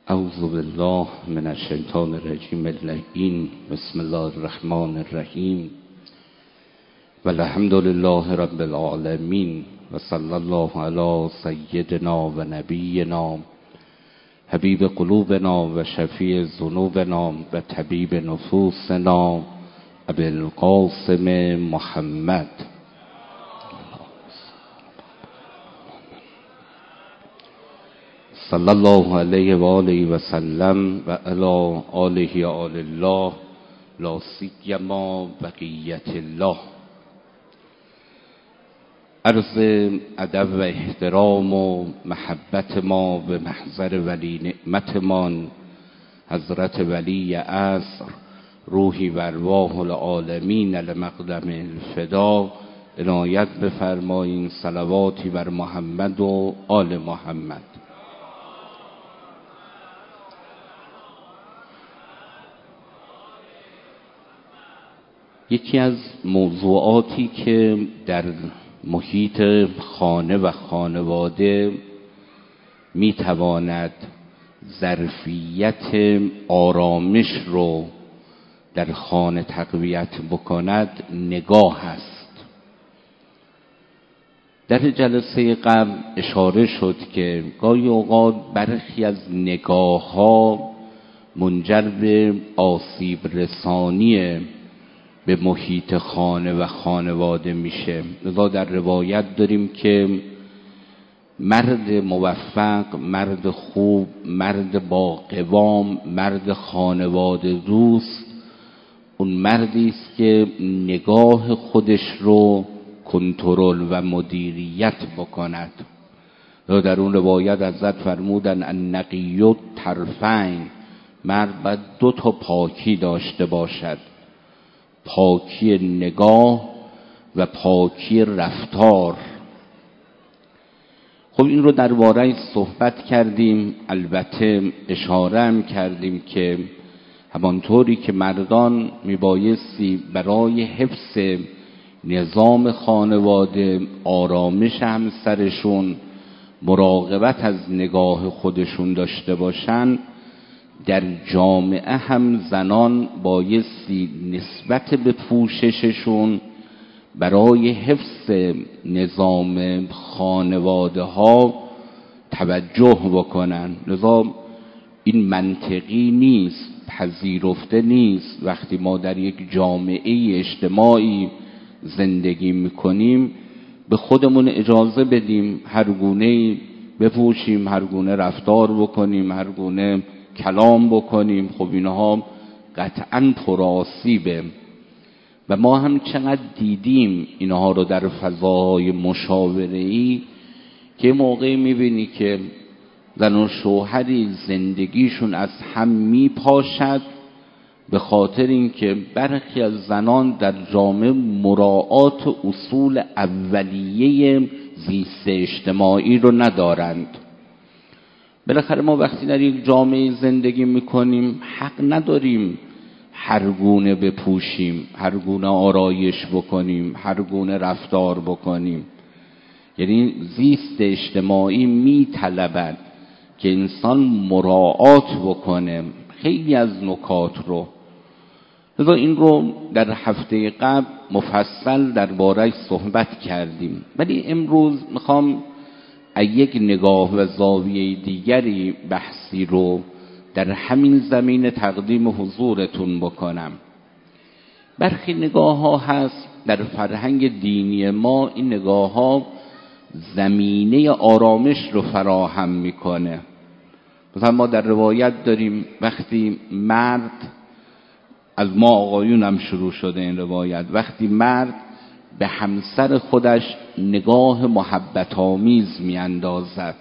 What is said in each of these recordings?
اعوذ بالله من الشیطان الرجیم اللعین. بسم الله الرحمن الرحیم و الحمد لله رب العالمین و صلی الله علی سیدنا و نبینا حبیب قلوبنا و شفیع ذنوبنا و طبیب نفوسنا ابی القاسم محمد. صلی الله علیه و آله و سلم و علی آله آل الله لا سیما بقیت الله. عرض ادب و احترام و محبت ما به محضر ولی نعمتمان حضرت ولی عصر روحی و ارواح العالمین لمقدم الفدا عنایت بفرمایین. صلواتی بر محمد و آل محمد. یکی از موضوعاتی که در محیط خانه و خانواده میتواند ظرفیت آرامش رو در خانه تقویت بکند نگاه است. در جلسه قبل اشاره شد که گاهی اوقات برخی از نگاه ها منجر به آسیب رسانی به محیط خانه و خانواده میشه. لذا در روایت داریم که مرد موفق، مرد خوب، مرد با قوام، مرد خانواده دوست اون مردی است که نگاه خودش رو کنترل و مدیریت بکند. در اون روایت حضرت فرمودن النقی طرفین، مرد باید دو تا پاکی داشته باشد، پاکی نگاه و پاکی رفتار. خب این رو درباره صحبت کردیم، البته اشاره هم کردیم که همانطوری که مردان میبایستی برای حفظ نظام خانواده، آرامش همسرشون، مراقبت از نگاه خودشون داشته باشن، در جامعه هم زنان بایستی نسبت به پوشششون برای حفظ نظام خانواده ها توجه بکنن. لذا این منطقی نیست، پذیرفته نیست وقتی ما در یک جامعه اجتماعی زندگی میکنیم به خودمون اجازه بدیم هر گونه بپوشیم، هر گونه رفتار بکنیم، هر گونه کلام بکنیم. خب اینها قطعاً پرآسیبه و ما هم چقدر دیدیم اینها رو در فضاهای مشاوره‌ای که موقعی میبینی که زن و شوهری زندگیشون از هم میپاشد به خاطر اینکه برخی از زنان در جامعه مراعات اصول اولیه زیست اجتماعی رو ندارند. بالاخره ما وقتی در یک جامعه زندگی میکنیم حق نداریم هر گونه بپوشیم، هر گونه آرایش بکنیم، هر گونه رفتار بکنیم. یعنی زیست اجتماعی میطلبد که انسان مراعات بکنه خیلی از نکات رو. لذا این رو در هفته قبل مفصل درباره‌اش صحبت کردیم، ولی امروز میخوام یک نگاه و زاویه دیگری بحثی رو در همین زمینه تقدیم حضورتون بکنم. برخی نگاه ها هست در فرهنگ دینی ما، این نگاه ها زمینه آرامش رو فراهم میکنه. مثلا ما در روایت داریم وقتی مرد، از ما آقایون هم شروع شده این روایت، وقتی مرد به همسر خودش نگاه محبت آمیز می اندازد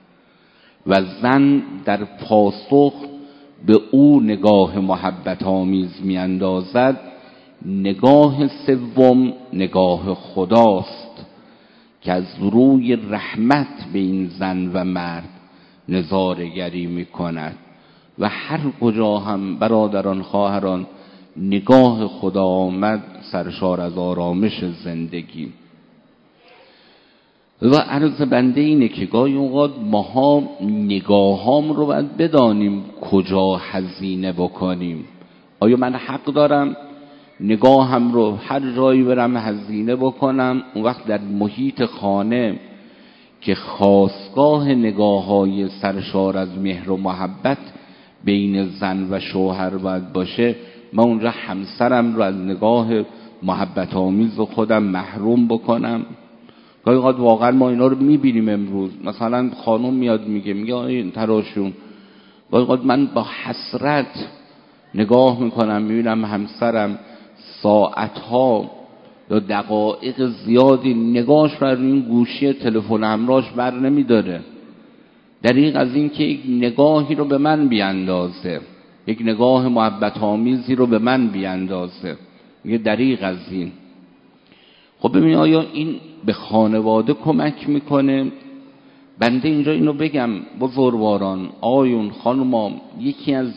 و زن در پاسخ به او نگاه محبت آمیز می اندازد، نگاه سوم نگاه خداست که از روی رحمت به این زن و مرد نظاره‌گری می کند و هر کجا هم برادران خواهران نگاه خدا آمد سرشار از آرامش زندگی. و عرض بنده اینه که گاهی اوقات ماها نگاهام رو باید بدانیم کجا هزینه بکنیم. آیا من حق دارم نگاهم رو هر جایی برم هزینه بکنم؟ اون وقت در محیط خانه که خاستگاه نگاه‌های سرشار از مهر و محبت بین زن و شوهر باید باشه، من اونجا همسرم رو از نگاه محبت آمیز خودم محروم بکنم؟ گاهی اوقات واقعا ما اینا رو میبینیم امروز. مثلا خانم میاد میگه این تراشون، گاهی اوقات من با حسرت نگاه میکنم میبینم همسرم ساعتها یا دقایق زیادی نگاهش بر این گوشی تلفن همراهش بر نمیداره، دریغ از این که یک نگاهی رو به من بیاندازه، یک نگاه محبت آمیزی رو به من بیاندازه. میگه دریغ از این. خب ببین آیا این به خانواده کمک میکنه؟ بنده اینجا اینو بگم بزرگواران، آیون، خانوما، یکی از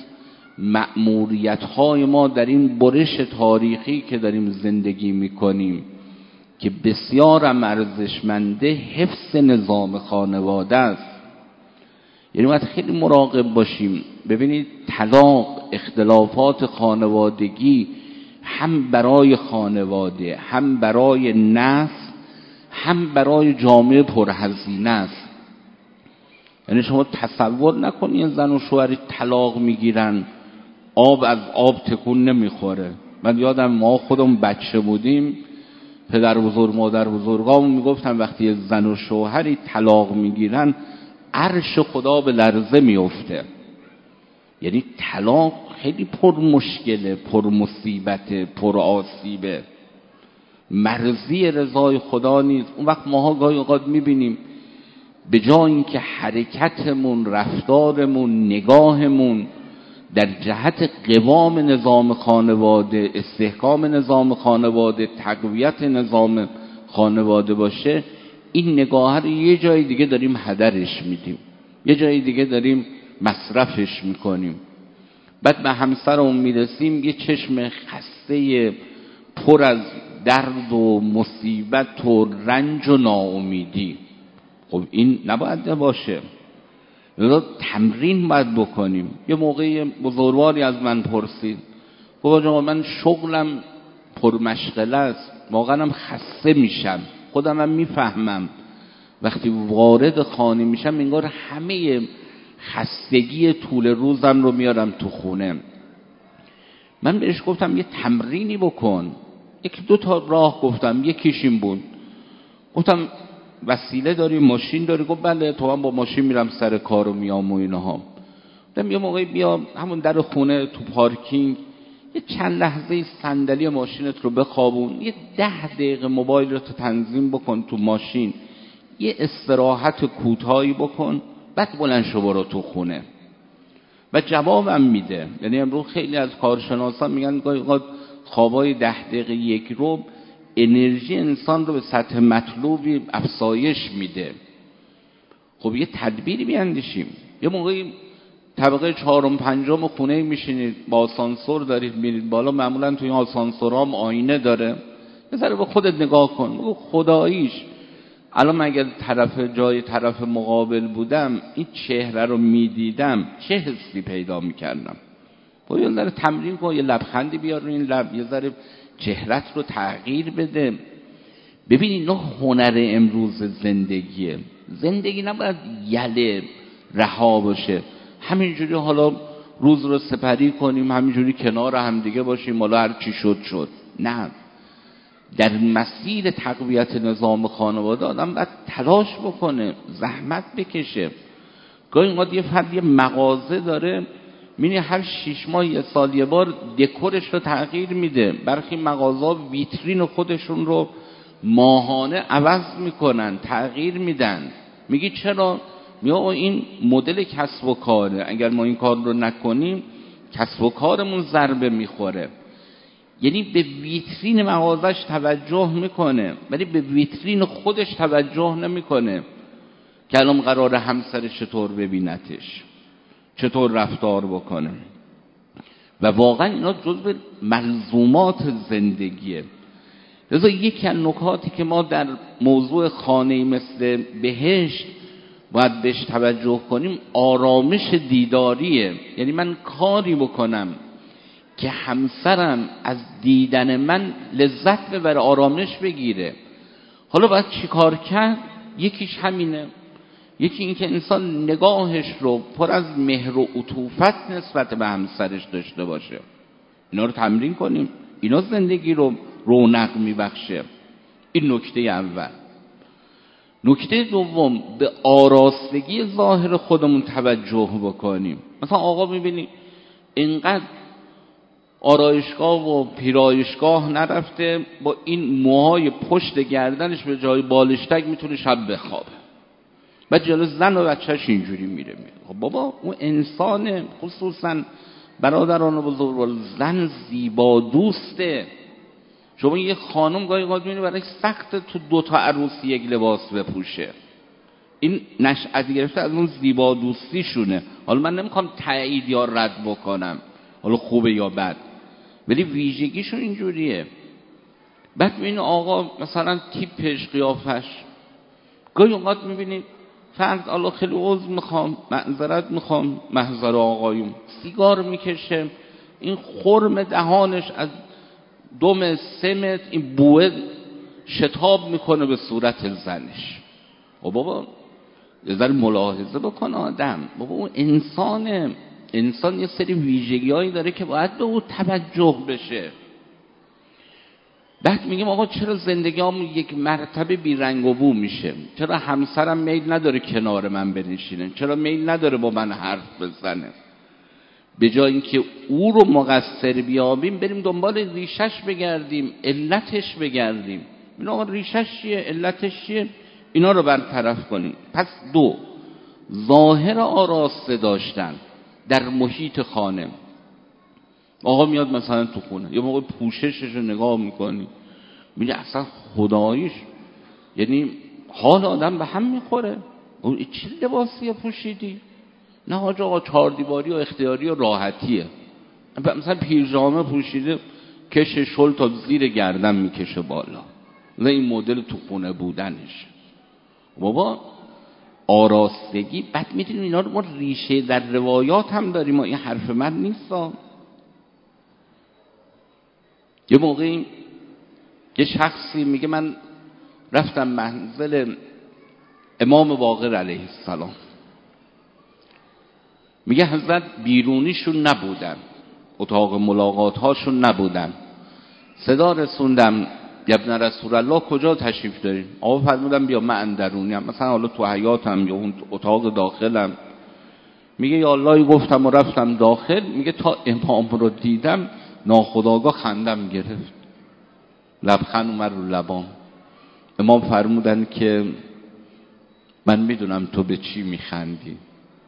مأموریت‌های ما در این برش تاریخی که داریم زندگی میکنیم که بسیار ارزشمنده، حفظ نظام خانواده است. یعنی باید خیلی مراقب باشیم. ببینید طلاق، اختلافات خانوادگی هم برای خانواده، هم برای نسل، هم برای جامعه پرهزینه است. یعنی شما تصور نکنید زن و شوهر طلاق میگیرن آب از آب تکون نمیخوره. من یادم ما خودم بچه بودیم، پدر بزرگ مادر بزرگامون میگفتن وقتی زن و شوهری طلاق میگیرن عرش خدا به لرزه میفته. یعنی طلاق خیلی پر مشکله، پر مصیبته، پر آسیبه، مرضی رضای خدا نیست. اون وقت ماها گاهی اوقات میبینیم به جای اینکه حرکتمون، رفتارمون، نگاهمون در جهت قوام نظام خانواده، استحکام نظام خانواده، تقویت نظام خانواده باشه، این نگاه رو یه جای دیگه داریم هدرش میدیم، یه جای دیگه داریم مصرفش میکنیم. بعد به همسرمون میرسیم یه چشم خسته پر از درد و مصیبت و رنج و ناامیدی. خب این نباید باشه. لذا تمرین باید بکنیم. یه موقعی بزرگواری از من پرسید، گفت آقا من شغلم پرمشغله است، واقعا هم خسته میشم، خودم هم میفهمم وقتی وارد خانه میشم انگار همه خستگی طول روزم رو میارم تو خونه. من بهش گفتم یه تمرینی بکن. یکی دو تا راه گفتم، یکیش این بود. گفتم وسیله داری، ماشین داری؟ گفت بله، تو هم با ماشین میرم سر کار و میام و اینها. گفتم یه موقعی بیا همون در خونه تو پارکینگ یه چند لحظه صندلی ماشینت رو بخوابون، یه 10 دقیقه موبایل رو تنظیم بکن تو ماشین، یه استراحت کوتاهی بکن، بعد بلند شو برو تو خونه. و جوابم میده. یعنی امروز خیلی از کارشناسان میگن گاهی اوقات خوابای 10 دقیقه یک رو انرژی انسان رو به سطح مطلوبی افزایش میده. خب یه تدبیری بیاندیشیم. یه موقعی طبقه 4 و 5 خونه میشینید، با آسانسور دارید میرید بالا، معمولا توی آسانسورها هم آینه داره، یه ذره به خودت نگاه کن، بگو خداییش الان من اگر جای طرف مقابل بودم این چهره رو میدیدم چه حسی پیدا میکردم. خب یه ذره تمرین کن، یه لبخندی بیار رو این لب، یه ذره چهرت رو تغییر بده. ببینید اینا هنر امروز زندگیه. زندگی نباید یله رها باشه، همینجوری حالا روز رو سپری کنیم، همینجوری کنار همدیگه باشیم، حالا هر چی شد شد. نه، در مسیر تقویت نظام خانواده آدم باید تلاش بکنه، زحمت بکشه. گاهی اوقات یه فرد یه مغازه داره، می‌بینی هر 6 ماه یه سال یه بار دکورش رو تغییر میده. برخی مغازه‌ها ویترین خودشون رو ماهانه عوض میکنن، تغییر میدن. میگی چرا؟ میگه این مدل کسب و کاره، اگر ما این کار رو نکنیم کسب و کارمون ضربه میخوره. یعنی به ویترین مغازش توجه میکنه ولی به ویترین خودش توجه نمیکنه که الان قراره همسرش چطور ببینتش، چطور رفتار بکنه. و واقعا اینا جزو ملزومات زندگیه. لذا یکی از نکاتی که ما در موضوع خانه‌ای مثل بهشت باید بهش توجه کنیم آرامش دیداریه. یعنی من کاری بکنم که همسرم از دیدن من لذت ببره، آرامش بگیره. حالا باید چی کار کرد؟ یکیش همینه. یکی این که انسان نگاهش رو پر از مهر و عطوفت نسبت به همسرش داشته باشه. اینا رو تمرین کنیم، اینا زندگی رو رونق میبخشه. این نکته اول. نکته دوم، به آراستگی ظاهر خودمون توجه بکنیم. مثلا آقا میبینی اینقدر آرایشگاه و پیرایشگاه نرفته، با این موهای پشت گردنش به جای بالشتک میتونه شب بخوابه، بعد جلو زن و بچهش اینجوری میره. خب بابا اون انسان، خصوصا برادران بزرگ، زن زیبا دوسته. شما یه خانم گاهی اوقات میبینی برای سخت تو 2 تا عروسی یک لباس بپوشه. این نشأت گرفته از اون زیبا دوستیشونه. حالا من نمیخوام تایید یا رد بکنم حالا خوبه یا بد، ولی ویژگیشون اینجوریه. بعد میبینی آقا مثلا تیپش، قیافش، گاهی اوقات میبینی فرد الله خیلی عذر میخوام، معذرت میخوام، محضر آقایون، سیگار میکشه، این خرم دهانش از 2 3 متر این بوه شتاب میکنه به صورت زنش. و بابا یه ذره ملاحظه بکن آدم. بابا اون انسان یه سری ویژگی‌هایی داره که باید به او توجه بشه. بعد میگیم آقا چرا زندگی‌ام یک مرتبه بی رنگ و بو میشه؟ چرا همسرم میل نداره کنار من بنشینه؟ چرا میل نداره با من حرف بزنه؟ به جای اینکه او رو مقصر بیابیم بریم دنبال ریشش بگردیم، علتش بگردیم. این آقا ریشش چیه؟ علتش چیه؟ اینا رو برطرف کنیم. پس 2، ظاهر آراسته داشتن در محیط خانه. آقا میاد مثلا تو خونه یه موقع پوششش رو نگاه میکنی میگه اصلا خداییش، یعنی حال آدم به هم میخوره. اون چی لباسی پوشیدی؟ نه حاج آقا 4 دیواری و اختیاری و راحتیه. مثلا پیژامه پوشیده، کش شل تا زیر گردن میکشه بالا، نه این مدل تو خونه بودنش. بابا آراستگی. بعد میدونیم اینا رو ما ریشه در روایات هم داریم، این حرف من نیست. یه موقعی یه شخصی میگه من رفتم منزل امام باقر علیه السلام، میگه حضرت بیرونیشون نبودن، اتاق ملاقات هاشون نبودن. صدا رسوندم یا ابن رسول الله کجا تشریف دارین؟ آقا فرمودم بیا من اندرونیم، مثلا حالا تو حیاتم یا اون اتاق داخلم. میگه یا الله گفتم و رفتم داخل. میگه تا امام رو دیدم ناخودآگاه خندم گرفت، لبخند اومد رو لبام. امام فرمودن که من میدونم تو به چی میخندی،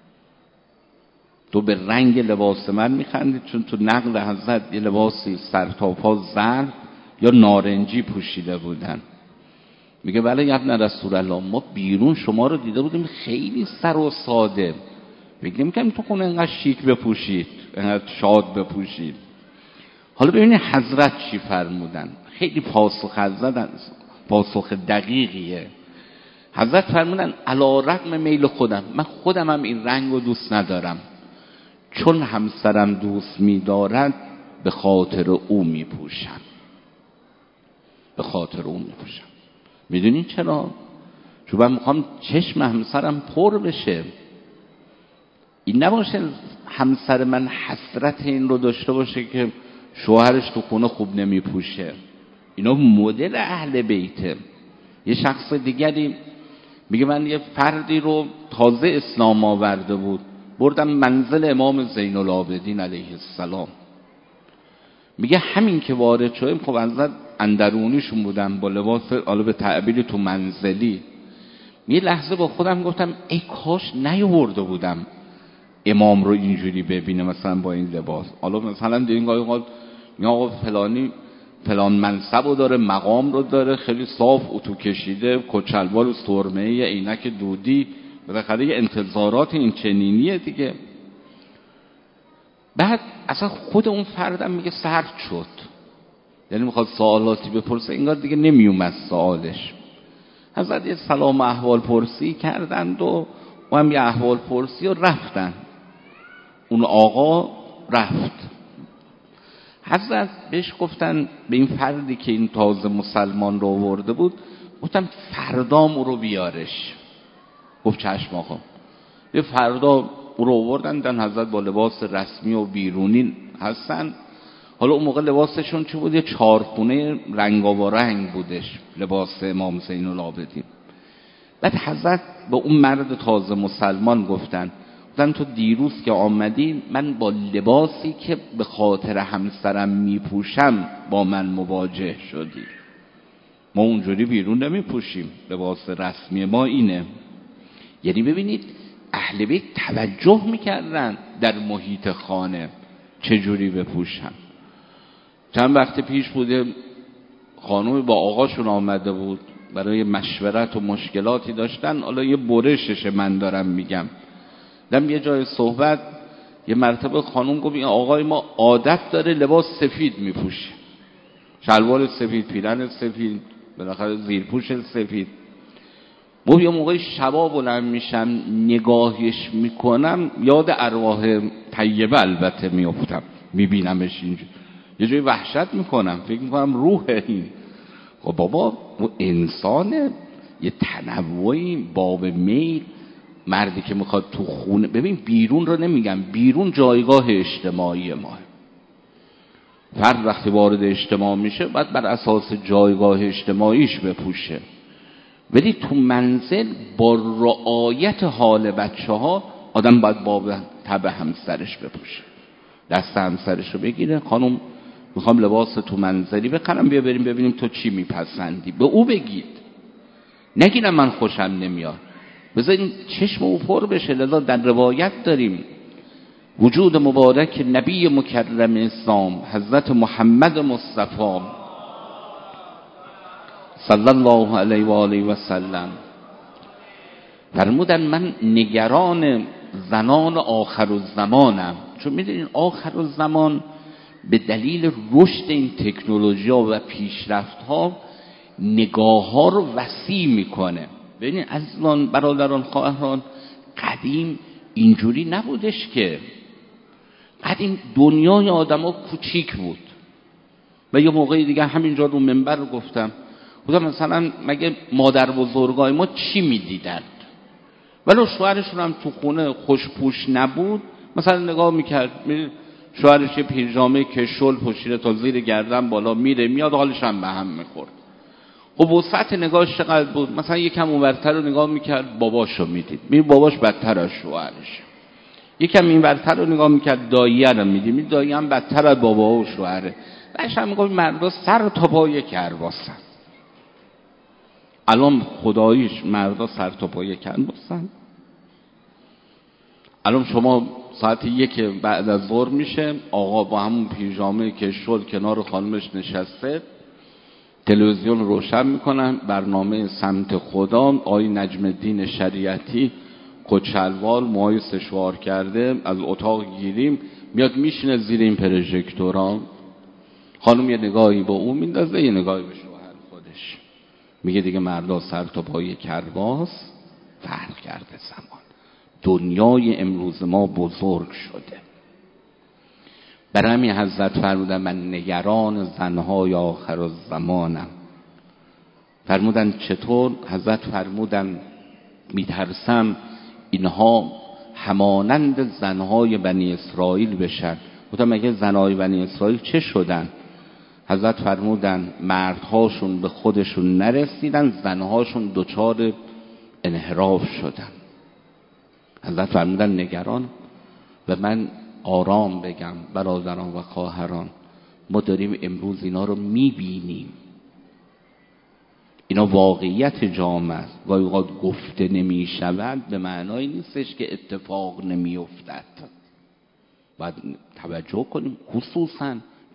تو به رنگ لباس من میخندی، چون تو نقل حضرت یه لباسی سر تا پا زرد یا نارنجی پوشیده بودن. میگه بله یا ابن رسول الله، ما بیرون شما رو دیده بودیم خیلی سر و ساده، فکر نمی‌کنم تو خونه انقدر شیک بپوشید، انقدر شاد بپوشید. حالا ببینید حضرت چی فرمودن، خیلی پاسخ دقیقیه. حضرت فرمودن علی رغم میل خودم، من خودم هم این رنگ رو دوست ندارم، چون همسرم دوست می‌دارد به خاطر او میپوشم، به خاطر او میپوشم. میدونین چرا؟ چون من میخوام چشم همسرم پر بشه. این نباشه همسر من حسرت این رو داشته باشه که شوهرش تو خونه خوب نمیپوشه. اینا مدل اهل بیته. یه شخص دیگری میگه من یه فردی رو تازه اسلام آورده بود، بردم منزل امام زین العابدین علیه السلام. میگه همین که وارد شدیم، خب حضرت اندرونیشون بودم با لباس حالا به تعبیر تو منزلی. یه لحظه با خودم گفتم ای کاش نیاورده بودم امام رو اینجوری ببینه مثلا با این لباس. حالا مثلا دیگه اینگاه آقا فلانی فلان منصب رو داره، مقام رو داره، خیلی صاف اتو کشیده، کچلوار سرمه‌ای، عینک دودی، بالاخره یه انتظارات این چنینیه دیگه. بعد اصلا خود اون فردم میگه سرد شد، یعنی میخواد سوالاتی بپرسه، انگار دیگه نمیومد سوالش. حضرت یه سلام احوال پرسی کردند و هم یه احوال پرسی و رفتن. اون آقا رفت. حضرت بهش گفتن، به این فردی که این تازه مسلمان رو آورده بود، گفتم فردام او رو بیارش. گفت چشم آقا. یه فردا او رو آوردن، دن حضرت با لباس رسمی و بیرونی هستن. حالا اون موقع لباسشون چه بود؟ یه چارخونه رنگاورنگ بودش، لباس امام زین العابدین. بعد حضرت به اون مرد تازه مسلمان گفتن تو دیروز که آمدی، من با لباسی که به خاطر همسرم میپوشم با من مواجه شدی. ما اونجوری بیرون نمیپوشیم، لباس رسمی ما اینه. یعنی ببینید اهل بیت توجه میکردن در محیط خانه چجوری بپوشن. چند وقت پیش بوده خانومی با آقاشون آمده بود برای مشورت و مشکلاتی داشتن. حالا یه برشش من دارم میگم. دم یه جای صحبت یه مرتبه خانوم گفت این آقای ما عادت داره لباس سفید میپوشه، شلوار سفید، پیرن سفید، بالاخره زیرپوش سفید. ما یه موقع شبا بلند میشم نگاهش میکنم یاد ارواح طیبه البته میافتم، میبینمش اینجا یه جای وحشت میکنم، فکر میکنم روح این. خب بابا اون انسانه، یه تنوعی، باب میل. مردی که میخواد تو خونه، ببین بیرون رو نمیگم، بیرون جایگاه اجتماعی ما. فرد وقتی وارد اجتماع میشه باید بر اساس جایگاه اجتماعیش بپوشه، ولی تو منزل با رعایت حال بچه ها آدم باید باب تبع همسرش بپوشه. دست همسرش رو بگیره، خانم میخوام لباس تو منزلی بخرم، بیا بریم ببینیم تو چی میپسندی. به او بگید، نگیرم من خوشم نمیاد، بذارین چشم او پر بشه. لذا در روایت داریم وجود مبارک نبی مکرم اسلام حضرت محمد مصطفی صلی الله علیه و آله و سلم فرمودن من نگران زنان آخر الزمانم. چون میدونین آخر الزمان به دلیل رشد این تکنولوژی ها و پیشرفت ها نگاه ها رو وسیع میکنه. ببینید عزیزان، برادران، خواهران، قدیم اینجوری نبودش که. قدیم دنیای آدم ها کوچیک بود. و یه موقعی دیگه همینجا رو منبر گفتم مثلا مگه مادر بزرگای ما چی میدیدند؟ ولی شوهرشون هم تو خونه خوشپوش نبود، مثلا نگاه میکرد شوهرش یه پیژامه کشول پوشیده تا زیر گردن بالا میره میاد، حالش هم به هم میخورد. خب وسعت نگاهش چقدر بود؟ مثلا یکم اونورتر رو نگاه میکرد باباشو میدید، باباش بدتر از شوهرش. یکم اینورتر رو نگاه میکرد داییه رو میدید، داییه هم بدتر از بابا و شوهره. بعدش هم میگفت مردا سر تا پای کرباسن. الان خداییش مردا سر تا پای کرباسن. الان شما ساعت 1 بعد از ظهر میشه، آقا با همون پیژامه کشول کنار خانمش نشسته، تلویزیون روشن میکنن، برنامه سمت خدا، آقای نجم الدین شریعتی کچلوار موهای سشوار کرده از اتاق گیریم میاد میشینه زیر این پروژکتورا. خانم یه نگاهی با اون میندازه، یه نگاهی به شوهر خودش، میگه دیگه مردا سر تا پای کرباس. فرق کرده زمان. دنیای امروز ما بزرگ شده. برای همین حضرت فرمودن من نگران زنهای آخر الزمانم. فرمودن چطور؟ حضرت فرمودن میترسم اینها همانند زنهای بنی اسرائیل بشن. گفتم مگه زنهای بنی اسرائیل چه شدن؟ حضرت فرمودن مردهاشون به خودشون نرسیدن، زنهاشون دچار انحراف شدن. حضرت فرمودن نگران. و من آرام بگم برادران و خواهران، ما داریم امروز اینا رو میبینیم. اینا واقعیت جامعه است. گاهی اوقات گفته نمیشود به معنای نیستش که اتفاق نمیافتد. باید توجه کنیم، خصوصا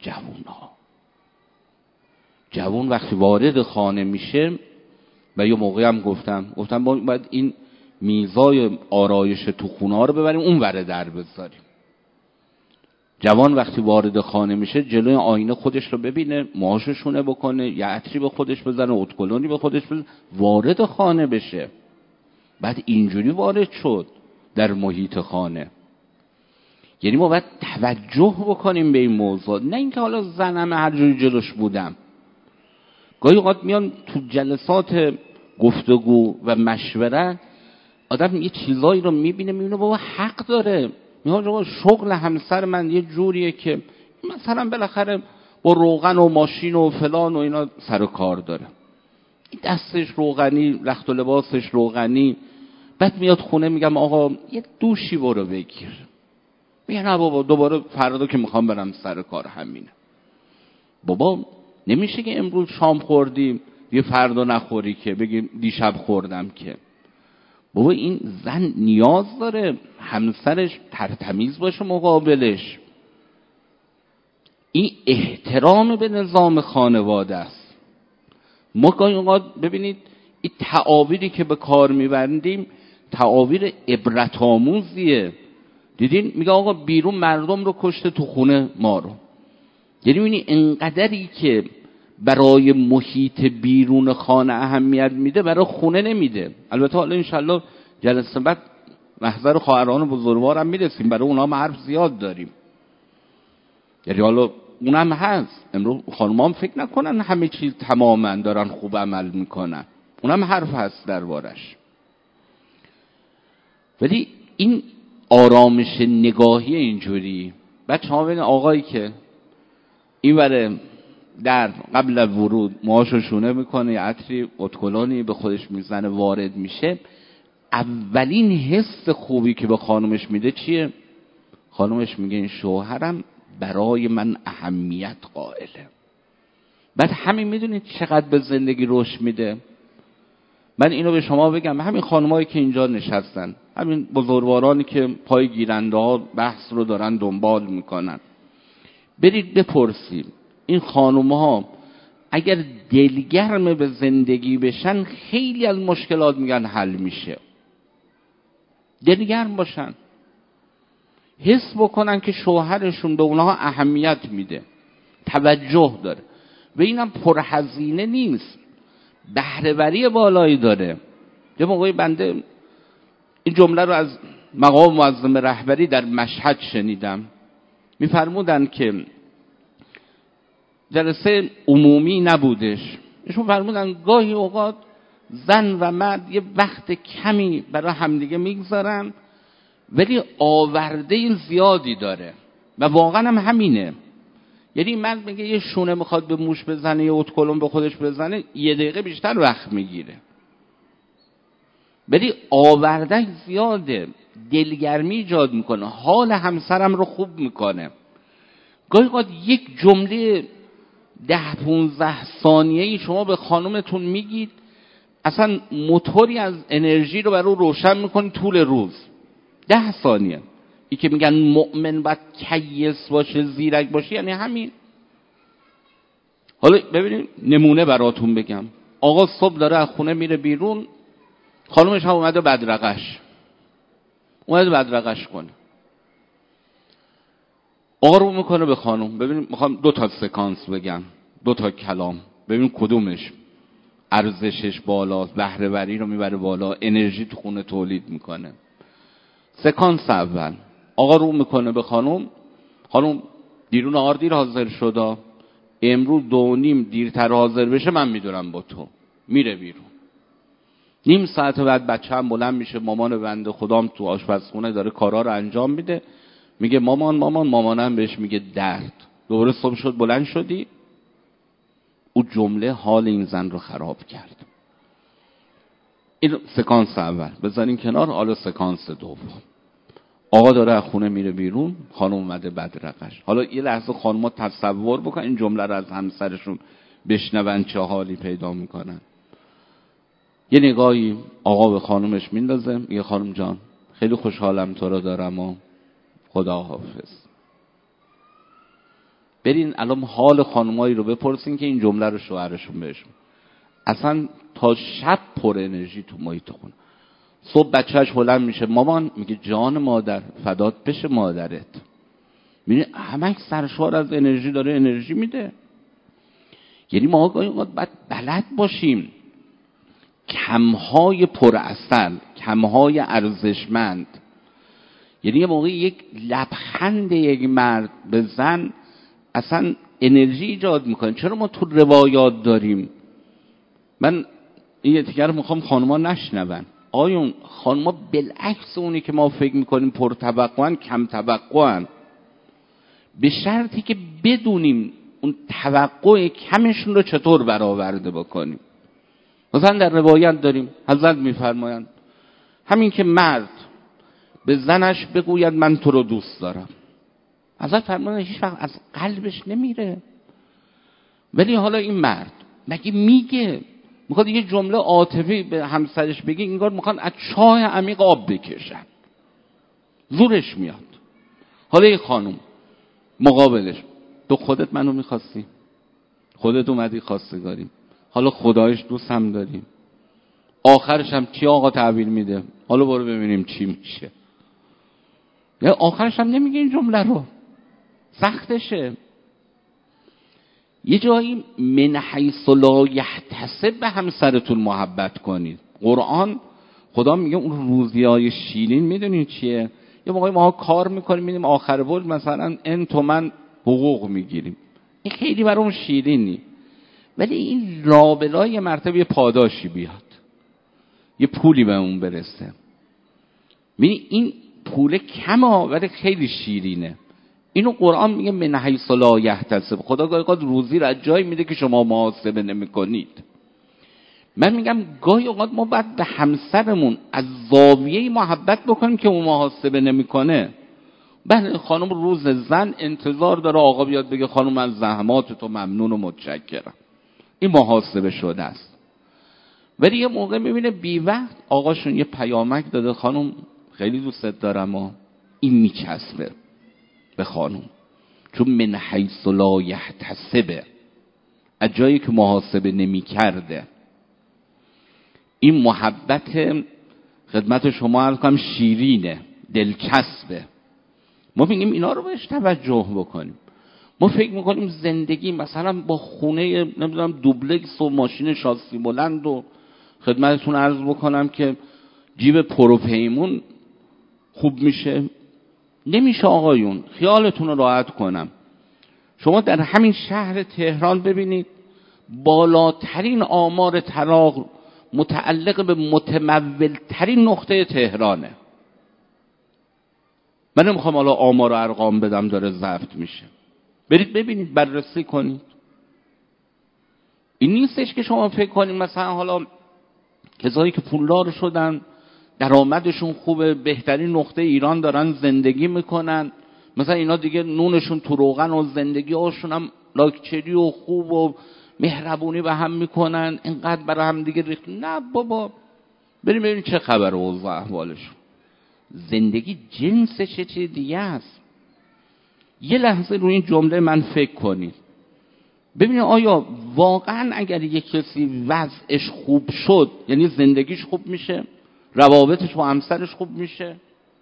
جوان وقتی وارد خانه میشه. و یه موقعی هم گفتم باید این میزای آرایش تو خونه ها رو ببریم اون ور در بذاریم. جوان وقتی وارد خانه میشه جلوی آینه خودش رو ببینه، موهاشو شونه بکنه، یه عطری به خودش بزنه، ادکلونی به خودش بزنه، وارد خانه بشه. بعد اینجوری وارد شد در محیط خانه. یعنی ما باید توجه بکنیم به این موضوع، نه اینکه حالا زنم هر جوری جلوش بودم. گاهی اوقات میان تو جلسات گفتگو و مشورت آدم یه چیزایی رو میبینه بابا حق داره. میگه شغل همسر من یه جوریه که مثلا بالاخره با روغن و ماشین و فلان و اینا سر و کار داره، دستش روغنی، لخت و لباسش روغنی. بعد میاد خونه میگم آقا یه دوشی برو بگیر، میگه نه بابا دوباره فردا که میخوام برم سر کار همینه. بابا نمیشه که امروز شام خوردیم یه فردا نخوری که بگیم دیشب خوردم که. بابا این زن نیاز داره همسرش ترتمیز باشه مقابلش. این احترام به نظام خانواده است. ما گاهی اوقات ببینید این تعابیری که به کار میبرندیم تعابیر عبرت آموزیه. دیدین میگه آقا بیرون مردم رو کشته تو خونه ما رو. یعنی ببینید انقدری که برای محیط بیرون خانه اهمیت میده برای خونه نمیده. البته حالا انشالله جلسه بعد محضر خواهران بزرگوارم میرسیم، برای اونا هم حرف زیاد داریم. یعنی حالا اونم هست، امروز خانمام فکر نکنن همه چیز تماما دارن خوب عمل میکنن، اونم حرف هست دربارش. ولی این آرامش نگاهی اینجوری. بچه ها ببین آقایی که این بره در قبل ورود موهاشو شونه میکنه، عطری ادکلونی به خودش میزنه، وارد میشه، اولین حس خوبی که به خانومش میده چیه؟ خانومش میگه این شوهرم برای من اهمیت قائله. بعد همین میدونید چقدر به زندگی رشد میده. من اینو به شما بگم، همین خانمایی که اینجا نشستن، همین بزرگوارانی که پای گیرنده ها بحث رو دارن دنبال میکنن، برید بپرسید این خانم‌ها اگر دلگرم به زندگی بشن خیلی از مشکلات میگن حل میشه. دلگرم باشن، حس بکنن که شوهرشون به اونها اهمیت میده، توجه داره و اینم پرهزینه نیست، بهره‌وری بالایی داره. یه موقعی بنده این جمله رو از مقام معظم رهبری در مشهد شنیدم، میفرمودن که جلسه عمومی نبودش، ایشون فرمودن گاهی اوقات زن و مرد یه وقت کمی برای همدیگه میگذارن ولی آورده زیادی داره و واقعا هم همینه. یعنی مرد میگه یه شونه میخواد به موش بزنه، یه ادکلون به خودش بزنه، 1 دقیقه بیشتر وقت میگیره ولی آورده زیاده، دلگرمی ایجاد میکنه، حال همسرم رو خوب میکنه. گاهی اوقات یک جمله 10-15 ثانیه‌ای شما به خانومتون میگید اصلا موتوری از انرژی رو برای او روشن میکنی طول روز. 10 ثانیه. این که میگن مؤمن باید کیس باشه، زیرک باشه، یعنی همین. حالا ببینید نمونه براتون بگم. آقا صبح داره از خونه میره بیرون، خانومش هم اومده بدرقش کنه. آقا رو میکنه به خانوم، ببینید میخوام 2 تا سکانس بگم، 2 تا کلام، ببین کدومش ارزشش بالاست، بهره‌وری رو میبره بالا، انرژی تو خونه تولید میکنه. سکانس اول آقا رو میکنه به خانوم، خانوم دیرون نهار دیر حاضر شد، امروز 2:30 دیرتر حاضر بشه من میدونم با تو. میره بیرون. نیم ساعت بعد بچه هم بلند میشه، مامان بنده خدام تو آشپزخونه داره کارا رو انجام میده، میگه مامانم بهش میگه درد. دوباره صبح شد بلند شدی. او جمله حال این زن رو خراب کرد. این سکانس اول بذارین کنار. حالا سکانس دوم، آقا داره از خونه میره بیرون، خانم اومده بدرقش. حالا یه لحظه خانم‌ها تصور بکن این جمله رو از همسرشون بشنون چه حالی پیدا میکنن. یه نگاهی آقا به خانمش میندازه، میگه خانم جان خیلی خوشحالم تو رو دارم و خدا حافظ. برین الان حال خانمایی رو بپرسین که این جمله رو شوهرشون بهشون اصلا تا شب پر انرژی تو محیط خونه. صبح بچهش بلند میشه، مامان، میگه جان مادر فدات بشه مادرت. میره همش سرشار از انرژی داره انرژی میده. یعنی ما باید بلد باشیم کمهای پر اثر، کمهای ارزشمند. یعنی یه موقع یک لبخند یک مرد به زن اصلا انرژی ایجاد میکنه. چرا ما تو روایات داریم، من این یه رو میخوام خانوما نشنون، آیون خانوما بالعکس اونی که ما فکر میکنیم پرطبقه‌ان کم طبقه‌ان، به شرطی که بدونیم اون توقع کمشون رو چطور برآورده بکنیم. مثلا در روایت داریم حضرت میفرمایند همین که مرد به زنش بگوید من تو رو دوست دارم، حضرت فرمایند هیچ وقت از قلبش نمیره. ولی حالا این مرد مگه میگه، میخواد یه جمله عاطفی به همسرش بگه، انگار میخواد از چاه عمیق آب بکشن، زورش میاد. حالا یه خانم مقابلش، تو خودت منو میخواستی، خودت اومدی خواستگاری، حالا خدایش دوست هم داریم، آخرش هم چی آقا تحویل میده، حالا برو ببینیم چی میشه. یا آخرش هم نمیگه این جمله رو، سختشه. یه جایی من حیث لا یحتسب به همسرتون محبت کنید. قرآن خدا میگه اون روزیای شیرین میدونین چیه؟ یه موقعی ما کار میکنیم میدیم آخر برد مثلا ان تومن حقوق میگیریم، این خیلی برای اون شیرینی، ولی این لابلای مرتبه یه پاداشی بیاد، یه پولی به اون برسه. ببین این پول کمه ولی خیلی شیرینه. اینو قرآن میگه من حیث لا یحتسب. خدا گاهی اوقات روزی رو از جایی میده که شما محاسبه نمیکنید. من میگم گاهی اوقات ما باید به همسرمون از زاویه محبت بکنیم که اون محاسبه نمیکنه. بله خانم روز زن انتظار داره آقا بیاد بگه خانم از زحمات تو ممنون و متشکرم، این محاسبه شده است. ولی یه موقع میبینه بی وقت آقاشون یه پیامک داده خانم خیلی دوستت دارم و این میچسبه به خانم، چون من حیث لا یحتسب، از جایی که محاسبه نمی کرده. این محبت خدمت شما عرض کنم شیرینه، دلچسبه. ما میگیم اینا رو بهش توجه بکنیم. ما فکر میکنیم زندگی مثلا با خونه نمیدونم دوبلکس و ماشین شاسی بلند و خدمتتون عرض بکنم که جیب پروپیمون خوب میشه. نمیشه آقایون، خیالتون رو راحت کنم. شما در همین شهر تهران ببینید بالاترین آمار طلاق متعلق به متمولترین نقطه تهرانه. من نمیخوام حالا آمار و ارقام بدم، داره ضبط میشه، برید ببینید بررسی کنید. این نیستش که شما فکر کنید مثلا حالا کسایی که پولدار شدن درآمدشون خوبه بهترین نقطه ایران دارن زندگی میکنن، مثلا اینا دیگه نونشون تو روغن و زندگی هاشون هم لاکچری و خوب و مهربونی به هم میکنن، اینقدر برای هم دیگه ریخت. نه بابا، بریم ببینیم چه خبر اوضاع احوالشون. زندگی جنسش چیز دیگه است. یه لحظه روی این جمله من فکر کنید، ببینید آیا واقعا اگر یک کسی وضعش خوب شد یعنی زندگیش خوب میشه، روابطش با همسرش خوب میشه؟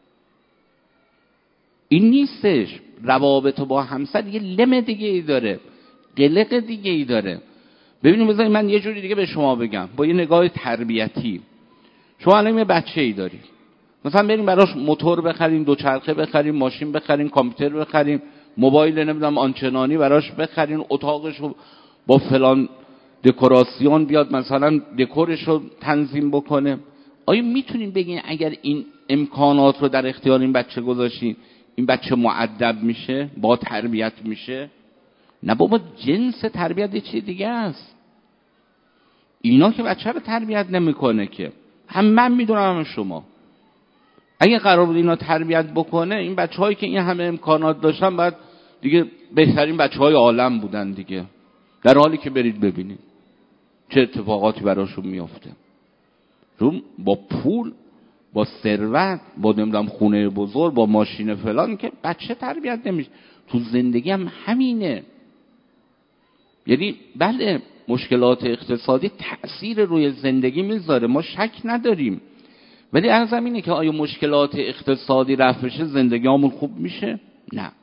این نیستش. روابط با همسر یه لم دیگه ای داره، قلق دیگه ای داره. ببینید بذارید من یه جوری دیگه به شما بگم با یه نگاه تربیتی. شما الان یه بچه ای دارید، مثلا بریم براش موتور بخریم، دوچرخه بخریم، ماشین بخریم، کامپیوتر بخریم، موبایل نمیدونم آنچنانی براش بخرین، اتاقشو با فلان دکوراسیون بیاد مثلا دکورشو تنظیم بکنه. آیا میتونین بگین اگر این امکانات رو در اختیار این بچه گذاشتین این بچه مؤدب میشه، با تربیت میشه؟ نه بابا، جنس تربیت یه چیز دیگه است. اینا که بچه رو تربیت نمیکنه که. هم من میدونم هم شما. اگه قرار بود اینا تربیت بکنه، این بچه‌هایی که این همه امکانات داشتن بعد دیگه بهترین بچه‌های عالم بودن دیگه، در حالی که برید ببینید چه اتفاقاتی براشون میفته. چون با پول، با ثروت، با نمیدونم خونه بزرگ، با ماشین فلان که بچه تربیت نمیشه. تو زندگی هم همینه. یعنی بله مشکلات اقتصادی تأثیر روی زندگی میذاره، ما شک نداریم، ولی عرضم اینه که آیا مشکلات اقتصادی رفع بشه زندگیامون خوب میشه؟ نه.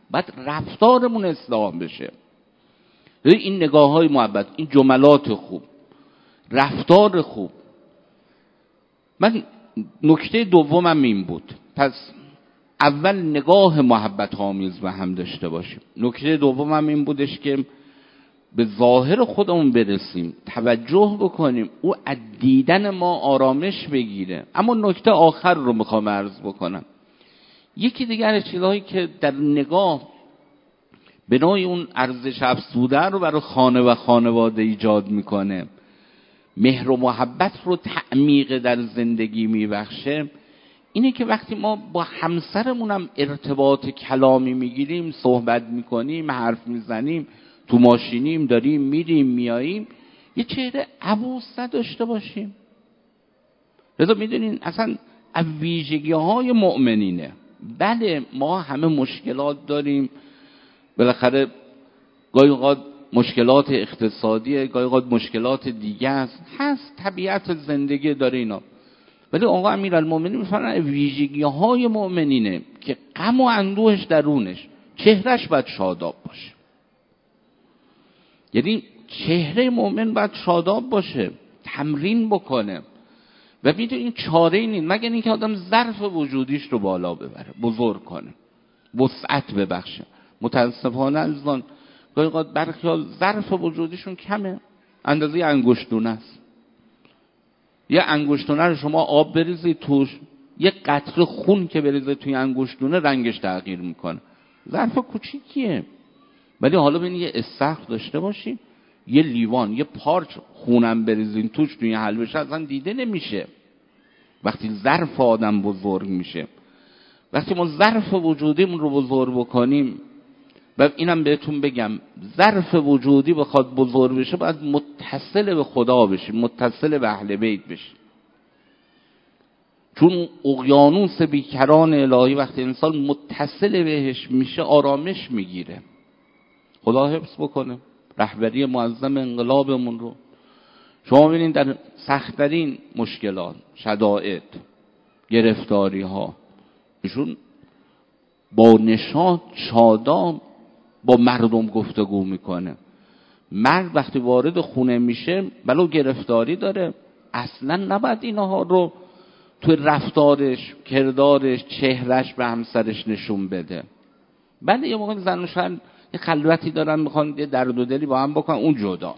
بعد رفتارمون اصلاح بشه. این نگاه های محبت، این جملات خوب، رفتار خوب. من نکته دومم این بود، پس اول نگاه محبت آمیز به هم داشته باشیم. نکته دومم این بودش که به ظاهر خودمون برسیم، توجه بکنیم، او از دیدن ما آرامش بگیره. اما نکته آخر رو میخوام عرض بکنم. یکی دیگر چیزهایی که در نگاه بنای اون ارزش افزوده رو برای خانه و خانواده ایجاد میکنه، مهر و محبت رو تعمیق در زندگی میبخشه، اینه که وقتی ما با همسرمونم ارتباط کلامی میگیریم، صحبت میکنیم، حرف میزنیم، تو ماشینیم، داریم میریم میاییم، یه چهره عبوس نداشته باشیم. لذا میدونین اصلا از ویژگی های مؤمنینه. بله ما همه مشکلات داریم، بالاخره گاهی اوقات مشکلات اقتصادیه، گاهی اوقات مشکلات دیگه هست، طبیعت زندگی داره اینا. ولی آقا امیرالمومنین میفرمایند ویژگی های مؤمنینه که غم و اندوهش درونش، چهرش باید شاداب باشه. یعنی چهره مؤمن باید شاداب باشه، تمرین بکنه. و میدونی این چاره ای نیست مگر اینکه آدم ظرف وجودیش رو بالا ببره، بزرگ کنه، وسعت ببخشه. متاسفانه عزیزان گاهی اوقات برخیال ظرف وجودیشون کمه، اندازه انگشتونه است. یه انگشتونه رو شما آب بریزید توش، یه قطره خون که بریزید توی انگشتونه رنگش تغییر میکنه. ظرف کوچیکیه. ولی حالا ببین یه استخر داشته باشی، یه لیوان، یه پارچ خونم بریزین توش، توی حل بشه اصلا دیده نمیشه. وقتی ظرف آدم بزرگ میشه، وقتی ما ظرف وجودیمون رو بزرگ بکنیم، و اینم بهتون بگم ظرف وجودی بخواد بزرگ بشه باید متصل به خدا بشیم، متصل به اهل بیت بشیم. چون اقیانوس بیکران الهی وقتی انسان متصل بهش میشه آرامش میگیره. خدا حفظ بکنه رهبری معظم انقلابمون رو. شما ببینید در سخت‌ترین مشکلات، شدائد، گرفتاری ها، ایشون با نشاط شاداب با مردم گفتگو میکنه. مرد وقتی وارد خونه میشه بلو گرفتاری داره، اصلا نباید اینها رو توی رفتارش، کردارش، چهرش به همسرش نشون بده. بله یه موقع زن و شوهر یه خلوتی دارن میخوان یه درد و دلی با هم بکنن، اون جدا.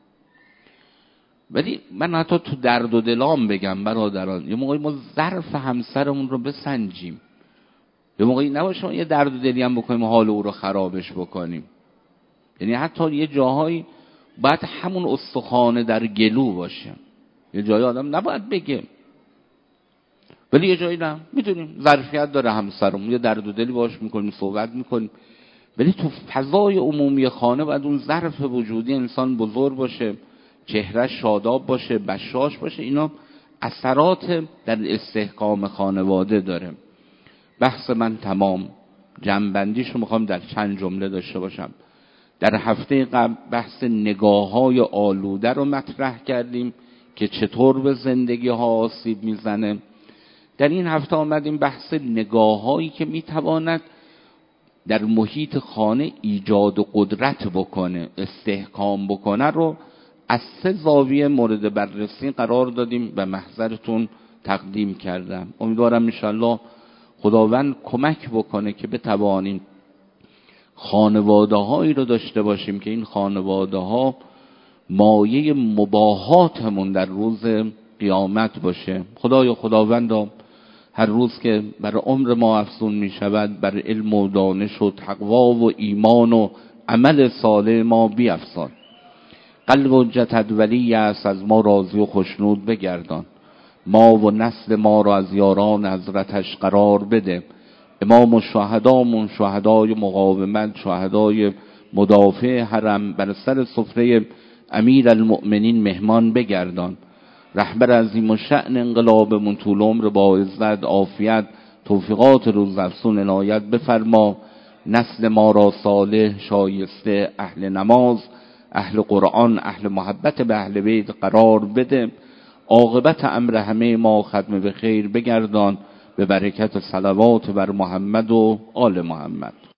ولی من حتی تو درد و دلام بگم برادران، یه موقعی ما ظرف همسرمون رو بسنجیم. یه موقعی نباشه یه درد و دلی هم بکنیم حال او رو خرابش بکنیم. یعنی حتی یه جاهایی باید همون استخوان در گلو باشه، یه جایی آدم نباید بگه، ولی یه جایی نه، میدونیم ظرفیت داره همسرمون، یه درد و دلی باش میکنیم، صحبت میکنیم. ولی تو فضای عمومی خانه باید اون ظرف وجودی انسان بزرگ باشه، چهرهش شاداب باشه، بشاش باشه. اینا اثرات در استحکام خانواده داره. بحث من تمام، جمع‌بندیش رو میخوام در چند جمله داشته باشم. در هفته قبل بحث نگاه‌های آلوده رو مطرح کردیم که چطور به زندگی ها آسیب میزنه. در این هفته آمدیم بحث نگاه‌هایی که میتواند در محیط خانه ایجاد قدرت بکنه، استحکام بکنه رو از 3 زاویه مورد بررسی قرار دادیم و محضرتون تقدیم کردم. امیدوارم انشالله خداوند کمک بکنه که بتوانیم خانواده هایی رو داشته باشیم که این خانواده ها مایه مباهاتمون در روز قیامت باشه. خداوند هر روز که بر عمر ما افزون می شود بر علم و دانش و تقوا و ایمان و عمل صالح ما بیفزان. قلب و جتت ولی است از ما راضی و خشنود بگردان. ما و نسل ما را از یاران حضرتش قرار بده. امام و شهدامون شهدای مقاومت، شهدای مدافع حرم بر سر سفره امیر المؤمنین مهمان بگردان. رهبر عظیم الشأن انقلابمون طول عمر با عزت، عافیت، توفیقات روزافزون عنایت بفرما. نسل ما را صالح، شایسته، اهل نماز، اهل قرآن، اهل محبت به اهل بیت قرار بده. عاقبت امر همه ما ختم به خیر بگردان به برکت صلوات بر محمد و آل محمد.